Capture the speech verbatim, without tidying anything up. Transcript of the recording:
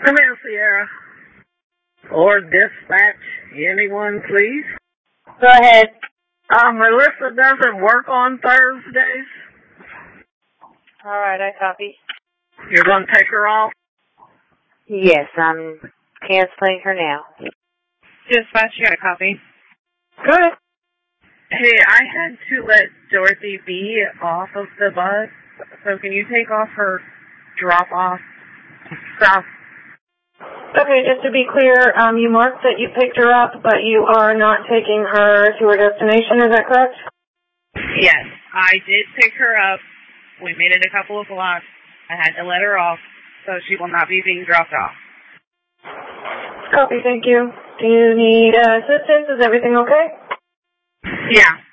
Come here, Sierra. Or dispatch anyone, please. Go ahead. Um, Melissa doesn't work on Thursdays. All right, I copy. You're going to take her off? Yes, I'm canceling her now. Dispatch, you got a copy. Go ahead. Hey, I had to let Dorothy B off of the bus, So can you take off her drop-off stuff. Okay, just to be clear, um, you marked that you picked her up, but you are not taking her to her destination, is that correct? Yes, I did pick her up. We made it a couple of blocks. I had to let her off, so she will not be being dropped off. Copy, thank you. Do you need uh, assistance? Is everything okay? Yeah.